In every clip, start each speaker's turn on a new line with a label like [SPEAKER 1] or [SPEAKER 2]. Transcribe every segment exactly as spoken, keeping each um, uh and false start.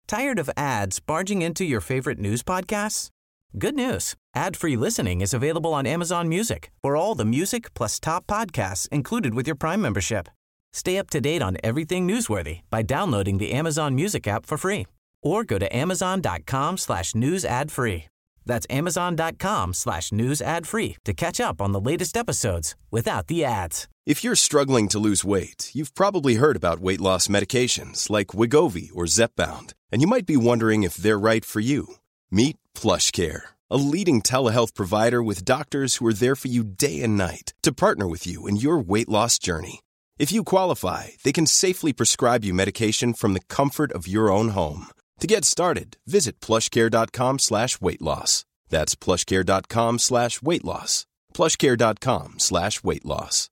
[SPEAKER 1] Tired of ads barging into your favorite news podcasts? Good news. Ad-free listening is available on Amazon Music for all the music plus top podcasts included with your Prime membership. Stay up to date on everything newsworthy by downloading the Amazon Music app for free or go to amazon.com slash news ad free. That's amazon.com slash news ad free to catch up on the latest episodes without the ads.
[SPEAKER 2] If you're struggling to lose weight, you've probably heard about weight loss medications like Wegovy or Zepbound, and you might be wondering if they're right for you. Meet PlushCare, a leading telehealth provider with doctors who are there for you day and night to partner with you in your weight loss journey. If you qualify, they can safely prescribe you medication from the comfort of your own home. To get started, visit plushcare.com slash weight loss. That's plushcare.com slash weight loss. plushcare.com slash weight loss.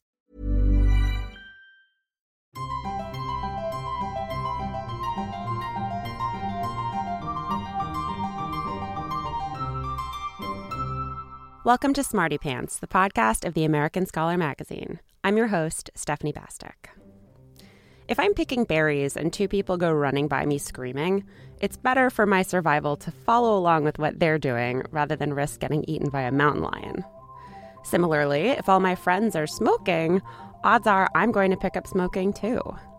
[SPEAKER 3] Welcome to Smarty Pants, the podcast of the American Scholar magazine. I'm your host, Stephanie Bastek. If I'm picking berries and two people go running by me screaming, it's better for my survival to follow along with what they're doing rather than risk getting eaten by a mountain lion. Similarly, if all my friends are smoking, odds are I'm going to pick up smoking too.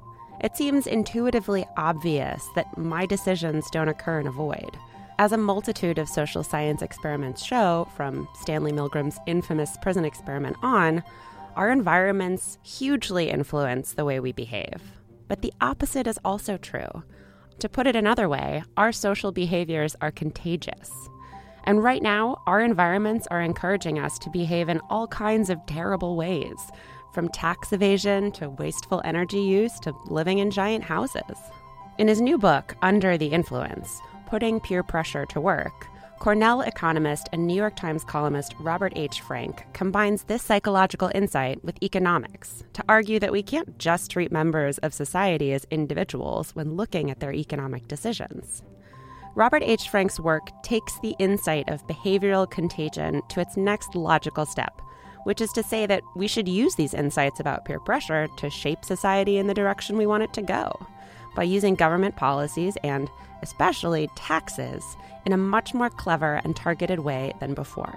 [SPEAKER 3] It seems intuitively obvious that my decisions don't occur in a void. As a multitude of social science experiments show, from Stanley Milgram's infamous prison experiment on, our environments hugely influence the way we behave. But the opposite is also true. To put it another way, our social behaviors are contagious. And right now, our environments are encouraging us to behave in all kinds of terrible ways, from tax evasion to wasteful energy use to living in giant houses. In his new book, Under the Influence, Putting Peer Pressure to Work, Cornell economist and New York Times columnist Robert H. Frank combines this psychological insight with economics to argue that we can't just treat members of society as individuals when looking at their economic decisions. Robert H. Frank's work takes the insight of behavioral contagion to its next logical step, which is to say that we should use these insights about peer pressure to shape society in the direction we want it to go, by using government policies and, especially, taxes in a much more clever and targeted way than before.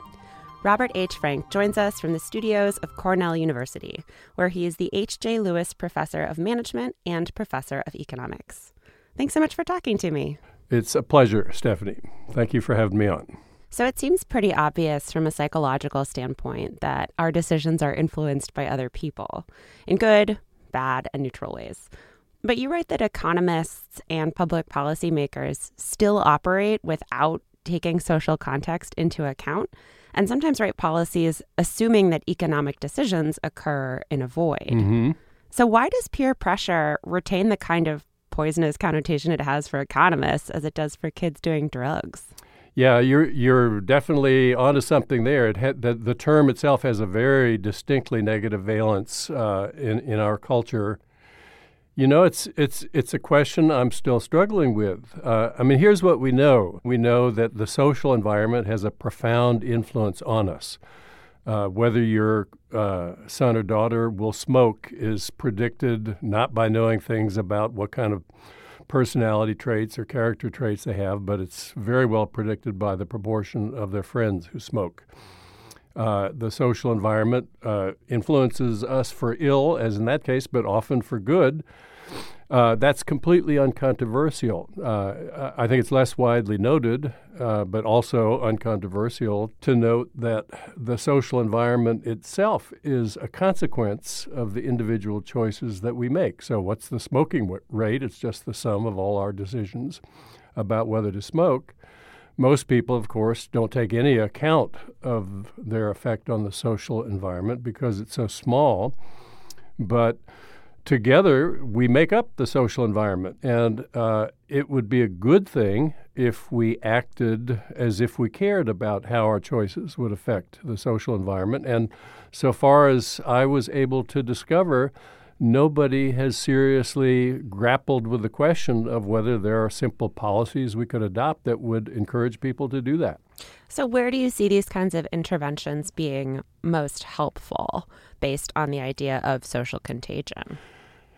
[SPEAKER 3] Robert H. Frank joins us from the studios of Cornell University, where he is the H J. Lewis Professor of Management and Professor of Economics. Thanks so much for talking to me.
[SPEAKER 4] It's a pleasure, Stephanie. Thank you for having me on.
[SPEAKER 3] So it seems pretty obvious from a psychological standpoint that our decisions are influenced by other people in good, bad, and neutral ways. But you write that economists and public policymakers still operate without taking social context into account, and sometimes write policies assuming that economic decisions occur in a void.
[SPEAKER 4] Mm-hmm.
[SPEAKER 3] So why does peer pressure retain the kind of poisonous connotation it has for economists as it does for kids doing drugs?
[SPEAKER 4] Yeah, you're you're definitely onto something there. It had, the, the term itself has a very distinctly negative valence uh, in, in our culture. You know, it's it's it's a question I'm still struggling with. Uh, I mean, here's what we know. We know that the social environment has a profound influence on us. Uh, whether your uh, son or daughter will smoke is predicted not by knowing things about what kind of personality traits or character traits they have, but it's very well predicted by the proportion of their friends who smoke. Uh, the social environment uh, influences us for ill, as in that case, but often for good. Uh, that's completely uncontroversial. Uh, I think it's less widely noted, uh, but also uncontroversial to note that the social environment itself is a consequence of the individual choices that we make. So what's the smoking w- rate? It's just the sum of all our decisions about whether to smoke. Most people, of course, don't take any account of their effect on the social environment because it's so small. But together, we make up the social environment. And uh, it would be a good thing if we acted as if we cared about how our choices would affect the social environment. And so far as I was able to discover, nobody has seriously grappled with the question of whether there are simple policies we could adopt that would encourage people to do that.
[SPEAKER 3] So where do you see these kinds of interventions being most helpful based on the idea of social contagion?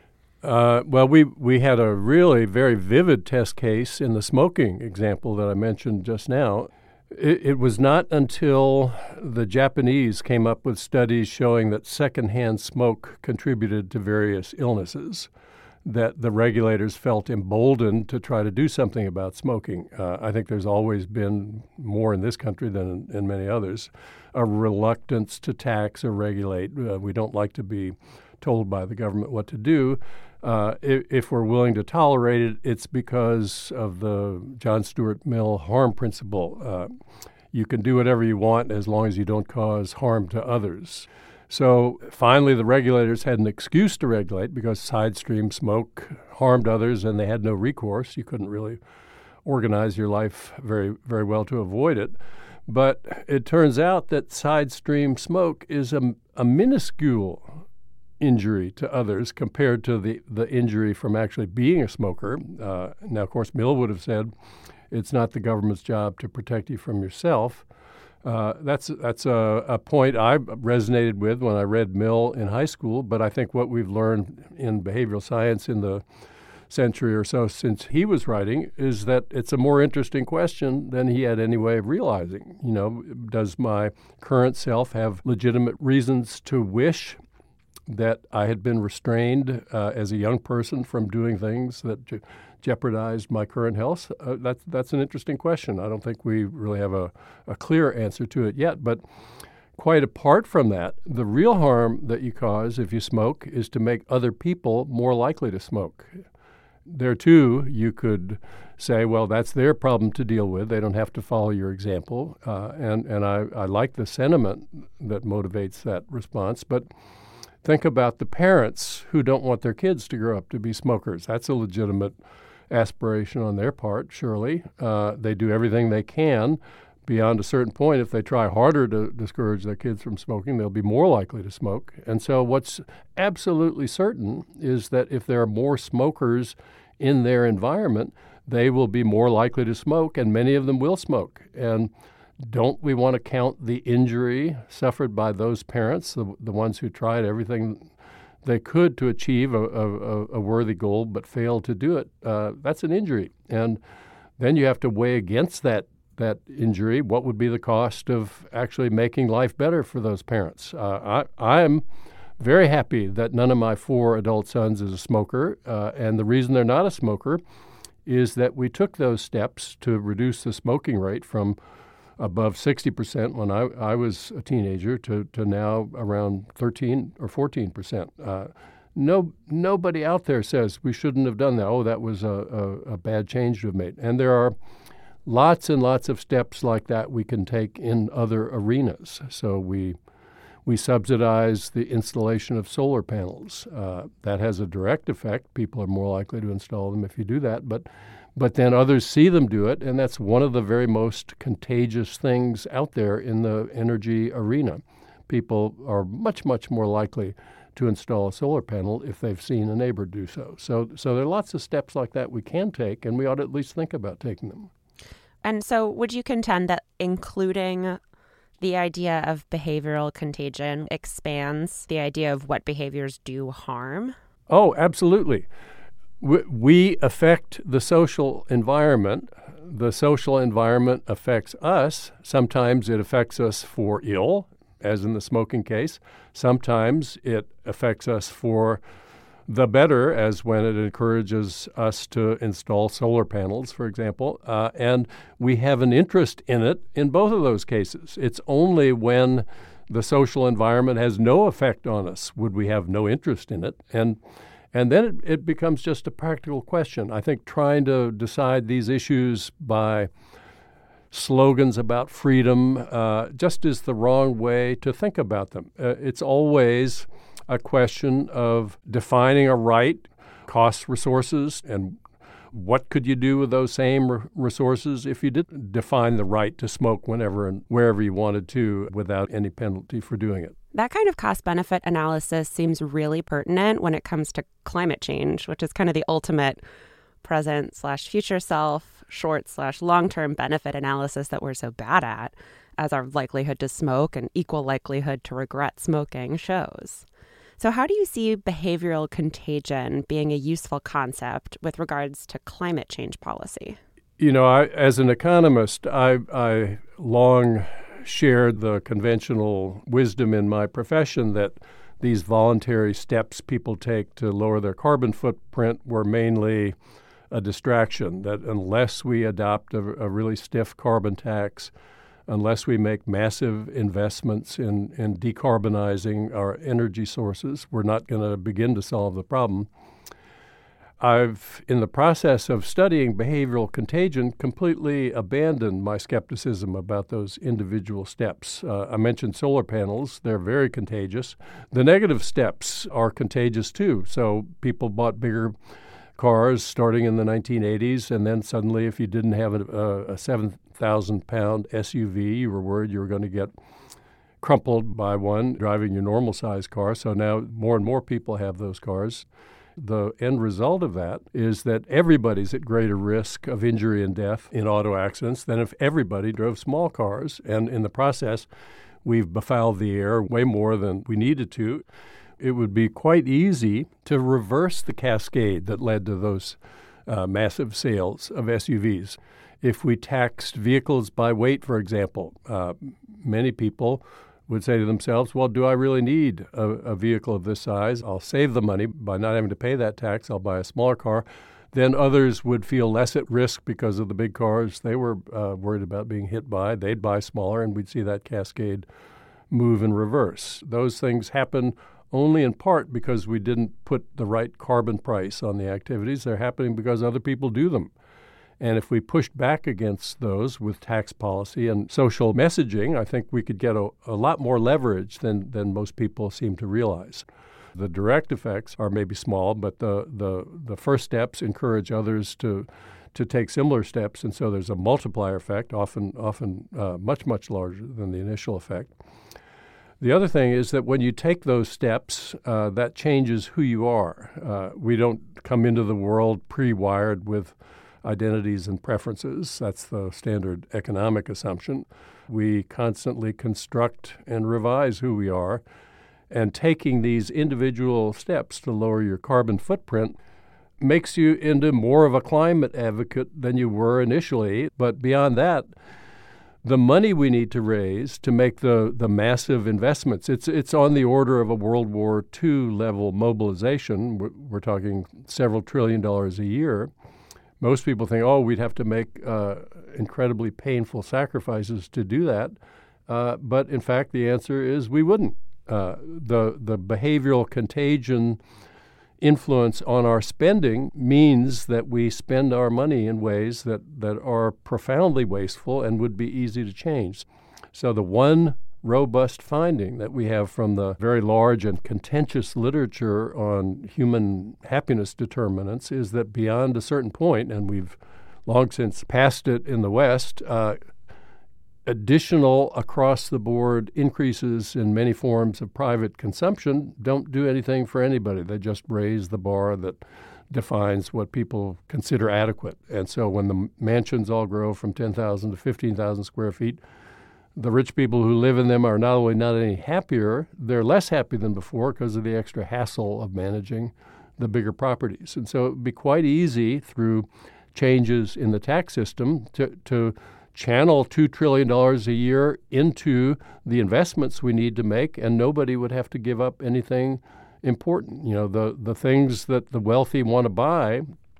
[SPEAKER 4] Uh, well, we, we had a really very vivid test case in the smoking example that I mentioned just now. It, it was not until the Japanese came up with studies showing that secondhand smoke contributed to various illnesses that the regulators felt emboldened to try to do something about smoking. Uh, I think there's always been, more in this country than in, in many others, a reluctance to tax or regulate. Uh, we don't like to be told by the government what to do. Uh, if, if we're willing to tolerate it, it's because of the John Stuart Mill harm principle. Uh, you can do whatever you want as long as you don't cause harm to others. So finally, the regulators had an excuse to regulate because side stream smoke harmed others and they had no recourse. You couldn't really organize your life very, very well to avoid it. But it turns out that side stream smoke is a, a minuscule injury to others compared to the, the injury from actually being a smoker. Uh, now, of course, Mill would have said it's not the government's job to protect you from yourself. Uh, that's that's a, a point I resonated with when I read Mill in high school, but I think what we've learned in behavioral science in the century or so since he was writing is that it's a more interesting question than he had any way of realizing. You know, does my current self have legitimate reasons to wish that I had been restrained uh, as a young person from doing things that je- jeopardized my current health? Uh, that's that's an interesting question. I don't think we really have a, a clear answer to it yet. But quite apart from that, the real harm that you cause if you smoke is to make other people more likely to smoke. There, too, you could say, well, that's their problem to deal with. They don't have to follow your example. Uh, and and I, I like the sentiment that motivates that response. But think about the parents who don't want their kids to grow up to be smokers. That's a legitimate aspiration on their part, surely. Uh, they do everything they can. Beyond a certain point, if they try harder to discourage their kids from smoking, they'll be more likely to smoke. And so what's absolutely certain is that if there are more smokers in their environment, they will be more likely to smoke, and many of them will smoke. And don't we want to count the injury suffered by those parents, the, the ones who tried everything they could to achieve a, a, a worthy goal but failed to do it? Uh, that's an injury. And then you have to weigh against that that injury what would be the cost of actually making life better for those parents. Uh, I, I'm very happy that none of my four adult sons is a smoker, uh, and the reason they're not a smoker is that we took those steps to reduce the smoking rate from above sixty percent when I, I was a teenager to, to now around thirteen or fourteen percent. Uh, no, nobody out there says we shouldn't have done that. Oh, that was a, a, a bad change to have made. And there are lots and lots of steps like that we can take in other arenas. So we we subsidize the installation of solar panels. Uh, that has a direct effect. People are more likely to install them if you do that. But But then others see them do it, and that's one of the very most contagious things out there in the energy arena. People are much, much more likely to install a solar panel if they've seen a neighbor do so. So, so there are lots of steps like that we can take, and we ought to at least think about taking them.
[SPEAKER 3] And so would you contend that including the idea of behavioral contagion expands the idea of what behaviors do harm?
[SPEAKER 4] Oh, absolutely. We affect the social environment. The social environment affects us. Sometimes it affects us for ill, as in the smoking case. Sometimes it affects us for the better, as when it encourages us to install solar panels, for example. Uh, and we have an interest in it in both of those cases. It's only when the social environment has no effect on us would we have no interest in it. And And then it, it becomes just a practical question. I think trying to decide these issues by slogans about freedom uh, just is the wrong way to think about them. Uh, it's always a question of defining a right, cost resources, and what could you do with those same re- resources if you did define the right to smoke whenever and wherever you wanted to without any penalty for doing it.
[SPEAKER 3] That kind of cost-benefit analysis seems really pertinent when it comes to climate change, which is kind of the ultimate present slash future self, short slash long-term benefit analysis that we're so bad at, as our likelihood to smoke and equal likelihood to regret smoking shows. So how do you see behavioral contagion being a useful concept with regards to climate change policy?
[SPEAKER 4] You know, I, as an economist, I, I long shared the conventional wisdom in my profession that these voluntary steps people take to lower their carbon footprint were mainly a distraction, that unless we adopt a, a really stiff carbon tax, unless we make massive investments in, in decarbonizing our energy sources, we're not going to begin to solve the problem. I've, in the process of studying behavioral contagion, completely abandoned my skepticism about those individual steps. Uh, I mentioned solar panels. They're very contagious. The negative steps are contagious too. So people bought bigger cars starting in the nineteen eighties, and then suddenly if you didn't have a, a seven thousand pound S U V, you were worried you were going to get crumpled by one driving your normal-sized car. So now more and more people have those cars. The end result of that is that everybody's at greater risk of injury and death in auto accidents than if everybody drove small cars. And in the process, we've befouled the air way more than we needed to. It would be quite easy to reverse the cascade that led to those uh, massive sales of S U Vs. If we taxed vehicles by weight, for example, uh, many people would say to themselves, well, do I really need a, a vehicle of this size? I'll save the money by not having to pay that tax. I'll buy a smaller car. Then others would feel less at risk because of the big cars they were uh, worried about being hit by. They'd buy smaller, and we'd see that cascade move in reverse. Those things happen only in part because we didn't put the right carbon price on the activities. They're happening because other people do them. And if we pushed back against those with tax policy and social messaging, I think we could get a, a lot more leverage than, than most people seem to realize. The direct effects are maybe small, but the, the, the first steps encourage others to to take similar steps, and so there's a multiplier effect, often often uh, much, much larger than the initial effect. The other thing is that when you take those steps, uh, that changes who you are. Uh, we don't come into the world pre-wired with identities and preferences. That's the standard economic assumption. We constantly construct and revise who we are. And taking these individual steps to lower your carbon footprint makes you into more of a climate advocate than you were initially. But beyond that, the money we need to raise to make the, the massive investments, it's it's on the order of a World War Two level mobilization. We're, we're talking several trillion dollars a year. Most people think, oh, we'd have to make uh, incredibly painful sacrifices to do that. Uh, but in fact, the answer is we wouldn't. Uh, the the behavioral contagion influence on our spending means that we spend our money in ways that, that are profoundly wasteful and would be easy to change. So the one robust finding that we have from the very large and contentious literature on human happiness determinants is that beyond a certain point, and we've long since passed it in the West, uh, additional across-the-board increases in many forms of private consumption don't do anything for anybody. They just raise the bar that defines what people consider adequate. And so when the mansions all grow from ten thousand to fifteen thousand square feet, the rich people who live in them are not only not any happier, they're less happy than before because of the extra hassle of managing the bigger properties. And so it would be quite easy through changes in the tax system to, to channel two trillion dollars a year into the investments we need to make, and nobody would have to give up anything important. You know, the, the things that the wealthy want to buy,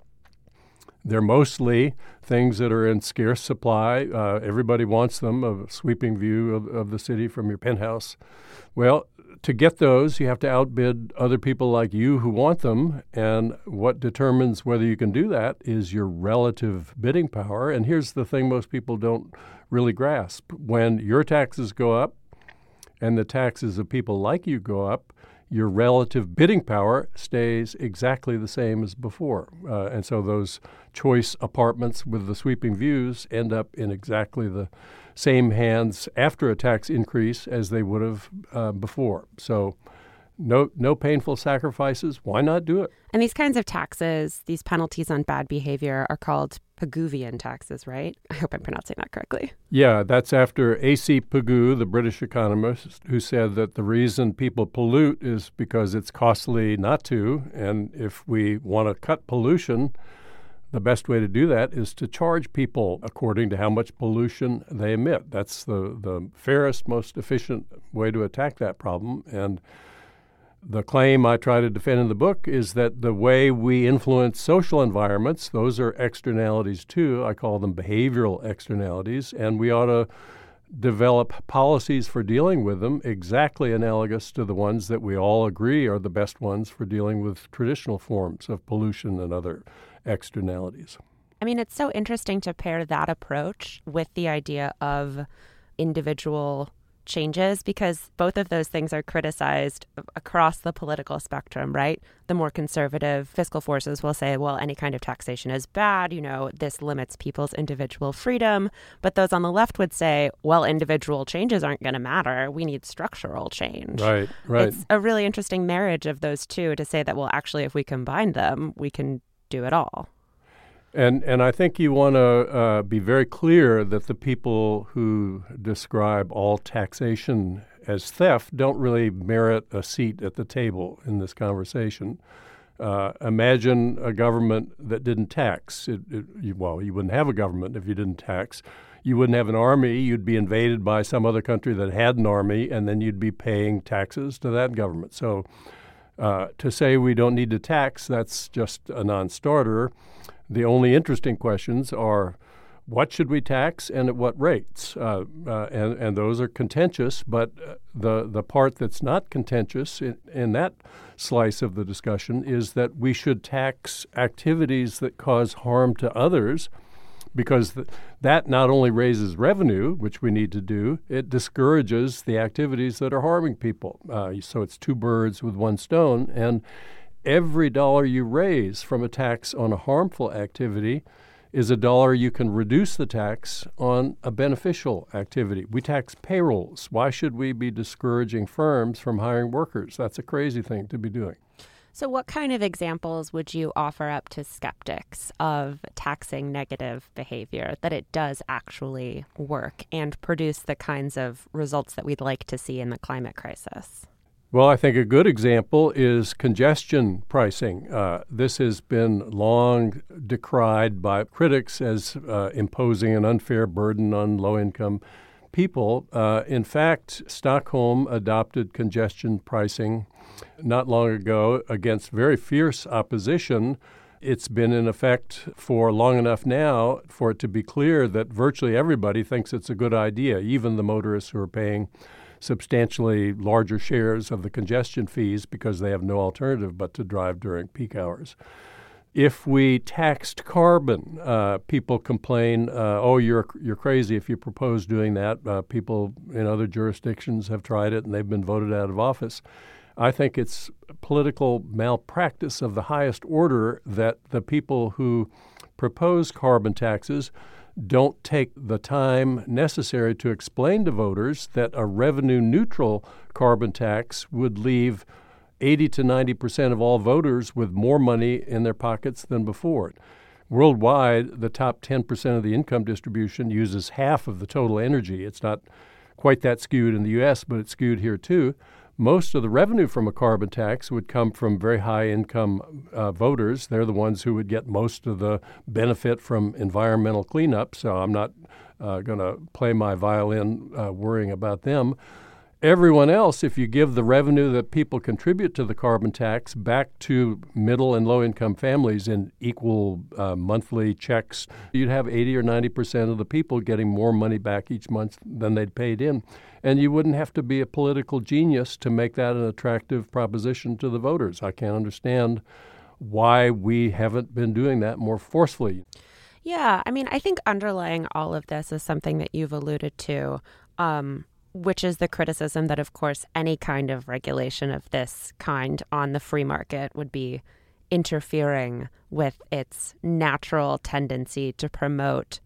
[SPEAKER 4] they're mostly things that are in scarce supply. Uh, everybody wants them, a sweeping view of, of the city from your penthouse. Well, to get those, you have to outbid other people like you who want them. And what determines whether you can do that is your relative bidding power. And here's the thing most people don't really grasp. When your taxes go up and the taxes of people like you go up, your relative bidding power stays exactly the same as before. Uh, and so those choice apartments with the sweeping views end up in exactly the same hands after a tax increase as they would have uh, before. So no no painful sacrifices. Why not do it?
[SPEAKER 3] And these kinds of taxes, these penalties on bad behavior, are called Pigouvian taxes, right? I hope I'm pronouncing that correctly.
[SPEAKER 4] Yeah, that's after A C Pigou, the British economist, who said that the reason people pollute is because it's costly not to. And if we want to cut pollution, the best way to do that is to charge people according to how much pollution they emit. That's the, the fairest, most efficient way to attack that problem. And the claim I try to defend in the book is that the way we influence social environments, those are externalities too. I call them behavioral externalities, and we ought to develop policies for dealing with them exactly analogous to the ones that we all agree are the best ones for dealing with traditional forms of pollution and other externalities.
[SPEAKER 3] I mean, it's so interesting to pair that approach with the idea of individual changes, because both of those things are criticized across the political spectrum, right? The more conservative fiscal forces will say, well, any kind of taxation is bad, you know, this limits people's individual freedom. But those on the left would say, well, individual changes aren't going to matter. We need structural change.
[SPEAKER 4] Right, right.
[SPEAKER 3] It's a really interesting marriage of those two to say that, well, actually, if we combine them, we can do it all.
[SPEAKER 4] And and I think you want to uh, be very clear that the people who describe all taxation as theft don't really merit a seat at the table in this conversation. Uh, imagine a government that didn't tax. It, it, you, well, you wouldn't have a government if you didn't tax. You wouldn't have an army. You'd be invaded by some other country that had an army, and then you'd be paying taxes to that government. So uh, to say we don't need to tax, that's just a non-starter. The only interesting questions are what should we tax and at what rates? Uh, uh, and, and those are contentious, but the, the part that's not contentious in, in that slice of the discussion is that we should tax activities that cause harm to others, because th- that not only raises revenue, which we need to do, it discourages the activities that are harming people. Uh, so it's two birds with one stone. And every dollar you raise from a tax on a harmful activity is a dollar you can reduce the tax on a beneficial activity. We tax payrolls. Why should we be discouraging firms from hiring workers? That's a crazy thing to be doing.
[SPEAKER 3] So what kind of examples would you offer up to skeptics of taxing negative behavior, that it does actually work and produce the kinds of results that we'd like to see in the climate crisis?
[SPEAKER 4] Well, I think a good example is congestion pricing. Uh, this has been long decried by critics as uh, imposing an unfair burden on low-income people. Uh, in fact, Stockholm adopted congestion pricing not long ago against very fierce opposition. It's been in effect for long enough now for it to be clear that virtually everybody thinks it's a good idea, even the motorists who are paying substantially larger shares of the congestion fees because they have no alternative but to drive during peak hours. If we taxed carbon, uh, people complain, uh, oh, you're you're crazy if you propose doing that. Uh, people in other jurisdictions have tried it and they've been voted out of office. I think it's political malpractice of the highest order that the people who propose carbon taxes don't take the time necessary to explain to voters that a revenue-neutral carbon tax would leave eighty to ninety percent of all voters with more money in their pockets than before. Worldwide, the top ten percent of the income distribution uses half of the total energy. It's not quite that skewed in the U S, but it's skewed here too. Most of the revenue from a carbon tax would come from very high-income uh, voters. They're the ones who would get most of the benefit from environmental cleanup, so I'm not uh, going to play my violin uh, worrying about them. Everyone else, if you give the revenue that people contribute to the carbon tax back to middle and low-income families in equal uh, monthly checks, you'd have eighty or ninety percent of the people getting more money back each month than they'd paid in. And you wouldn't have to be a political genius to make that an attractive proposition to the voters. I can't understand why we haven't been doing that more forcefully.
[SPEAKER 3] Yeah, I mean, I think underlying all of this is something that you've alluded to, um, which is the criticism that, of course, any kind of regulation of this kind on the free market would be interfering with its natural tendency to promote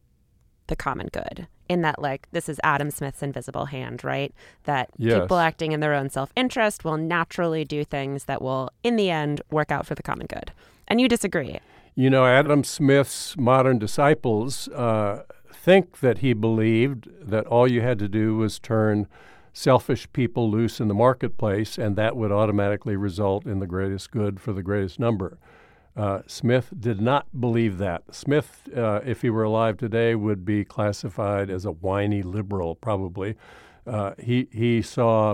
[SPEAKER 3] the common good. In that, like, this is Adam Smith's invisible hand, right? That
[SPEAKER 4] yes.
[SPEAKER 3] people acting in their own self-interest will naturally do things that will, in the end, work out for the common good. And you disagree.
[SPEAKER 4] You know, Adam Smith's modern disciples uh, think that he believed that all you had to do was turn selfish people loose in the marketplace, and that would automatically result in the greatest good for the greatest number. Uh, Smith did not believe that. Smith, uh, if he were alive today, would be classified as a whiny liberal, probably. Uh, he he saw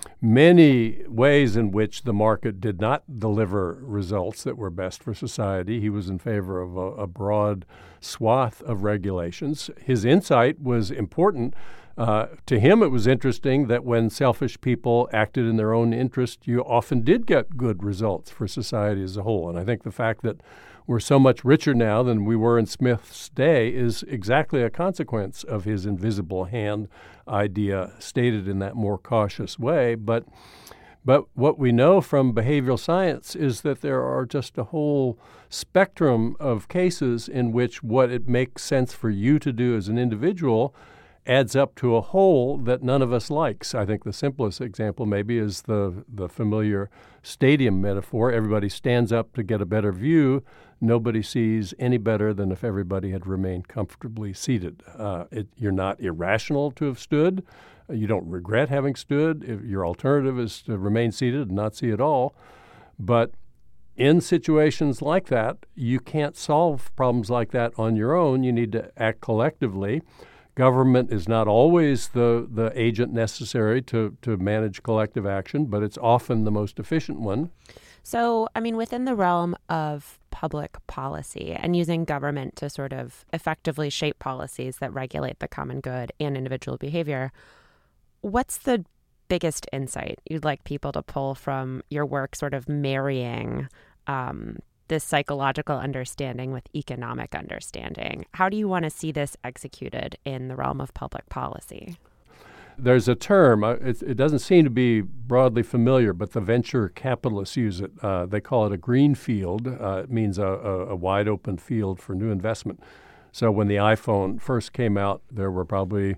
[SPEAKER 4] many ways in which the market did not deliver results that were best for society. He was in favor of a, a broad swath of regulations. His insight was important. Uh, to him, it was interesting that when selfish people acted in their own interest, you often did get good results for society as a whole. And I think the fact that we're so much richer now than we were in Smith's day is exactly a consequence of his invisible hand idea stated in that more cautious way. But but what we know from behavioral science is that there are just a whole spectrum of cases in which what it makes sense for you to do as an individual adds up to a whole that none of us likes. I think the simplest example maybe is the, the familiar stadium metaphor. Everybody stands up to get a better view. Nobody sees any better than if everybody had remained comfortably seated. Uh, it, you're not irrational to have stood. You don't regret having stood. If your alternative is to remain seated and not see at all. But in situations like that, you can't solve problems like that on your own. You need to act collectively. Government is not always the, the agent necessary to, to manage collective action, but it's often the most efficient one.
[SPEAKER 3] So, I mean, within the realm of public policy and using government to sort of effectively shape policies that regulate the common good and individual behavior, what's the biggest insight you'd like people to pull from your work sort of marrying um, this psychological understanding with economic understanding? How do you want to see this executed in the realm of public policy?
[SPEAKER 4] There's a term, uh, it, it doesn't seem to be broadly familiar, but the venture capitalists use it. Uh, they call it a green field. Uh, it means a, a, a wide open field for new investment. So when the iPhone first came out, there were probably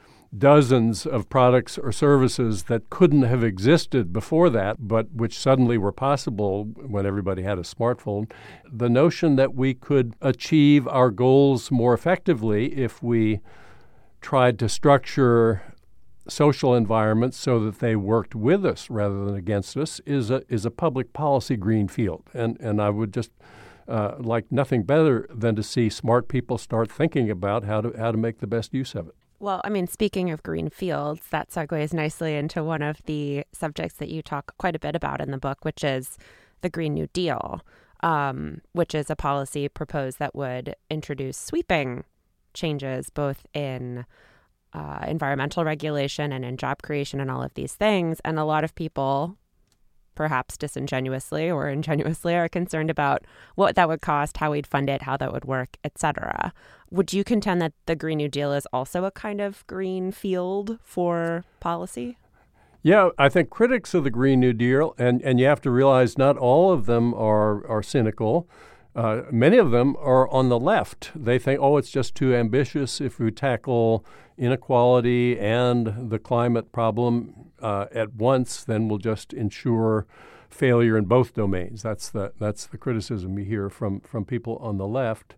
[SPEAKER 4] dozens of products or services that couldn't have existed before that, but which suddenly were possible when everybody had a smartphone. The notion that we could achieve our goals more effectively if we tried to structure social environments so that they worked with us rather than against us is a is a public policy green field. And and I would just uh, like nothing better than to see smart people start thinking about how to how to make the best use of it.
[SPEAKER 3] Well, I mean, speaking of green fields, that segues nicely into one of the subjects that you talk quite a bit about in the book, which is the Green New Deal, um, which is a policy proposed that would introduce sweeping changes both in uh, environmental regulation and in job creation and all of these things. And a lot of people, perhaps disingenuously or ingenuously, are concerned about what that would cost, how we'd fund it, how that would work, et cetera. Would you contend that the Green New Deal is also a kind of green field for policy?
[SPEAKER 4] Yeah, I think critics of the Green New Deal, and, and you have to realize not all of them are, are cynical. Uh, many of them are on the left. They think, oh, it's just too ambitious. If we tackle inequality and the climate problem uh, at once, then we'll just ensure failure in both domains. That's the that's the criticism you hear from, from people on the left.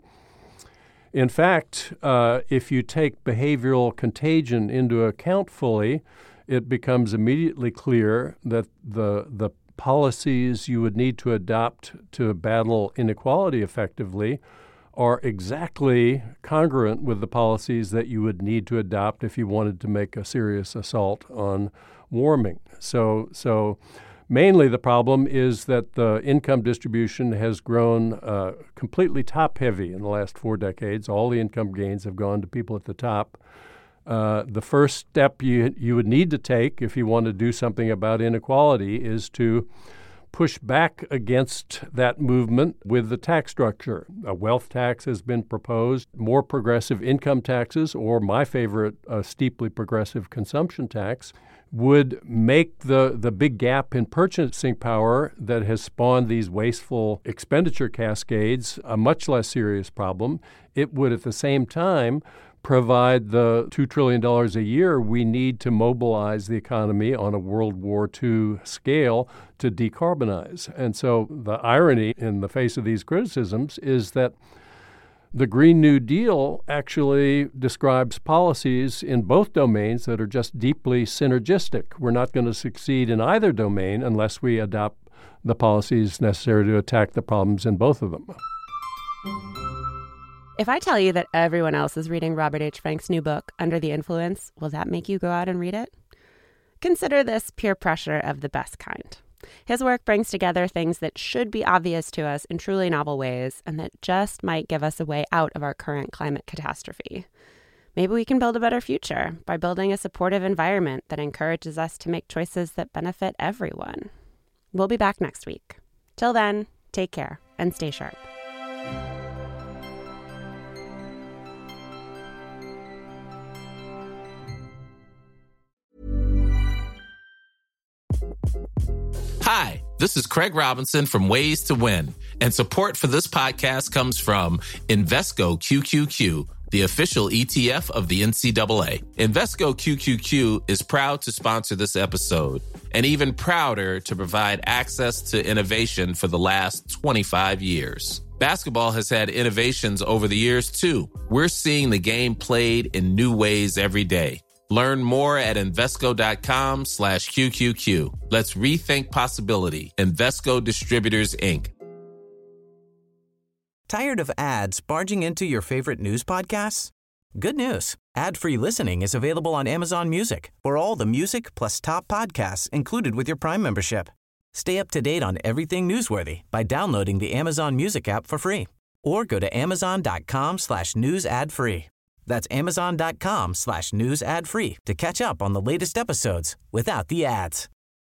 [SPEAKER 4] In fact, uh, if you take behavioral contagion into account fully, it becomes immediately clear that the the policies you would need to adopt to battle inequality effectively are exactly congruent with the policies that you would need to adopt if you wanted to make a serious assault on warming. So, so mainly the problem is that the income distribution has grown uh, completely top-heavy in the last four decades. All the income gains have gone to people at the top. Uh, the first step you you would need to take if you want to do something about inequality is to push back against that movement with the tax structure. A wealth tax has been proposed, more progressive income taxes, or my favorite, a steeply progressive consumption tax, would make the, the big gap in purchasing power that has spawned these wasteful expenditure cascades a much less serious problem. It would at the same time provide the two trillion dollars a year we need to mobilize the economy on a World War Two scale to decarbonize. And so the irony in the face of these criticisms is that the Green New Deal actually describes policies in both domains that are just deeply synergistic. We're not going to succeed in either domain unless we adopt the policies necessary to attack the problems in both of them.
[SPEAKER 3] If I tell you that everyone else is reading Robert H. Frank's new book, Under the Influence, will that make you go out and read it? Consider this peer pressure of the best kind. His work brings together things that should be obvious to us in truly novel ways and that just might give us a way out of our current climate catastrophe. Maybe we can build a better future by building a supportive environment that encourages us to make choices that benefit everyone. We'll be back next week. Till then, take care and stay sharp.
[SPEAKER 5] Hi, this is Craig Robinson from Ways to Win, and support for this podcast comes from Invesco Q Q Q, the official E T F of the N C double A. Invesco Q Q Q is proud to sponsor this episode, and even prouder to provide access to innovation for the last twenty-five years. Basketball has had innovations over the years, too. We're seeing the game played in new ways every day. Learn more at Invesco.com slash QQQ. Let's rethink possibility. Invesco Distributors, Incorporated.
[SPEAKER 1] Tired of ads barging into your favorite news podcasts? Good news. Ad-free listening is available on Amazon Music for all the music plus top podcasts included with your Prime membership. Stay up to date on everything newsworthy by downloading the Amazon Music app for free or go to Amazon.com slash news ad free. That's Amazon.com slash news ad free to catch up on the latest episodes without the ads.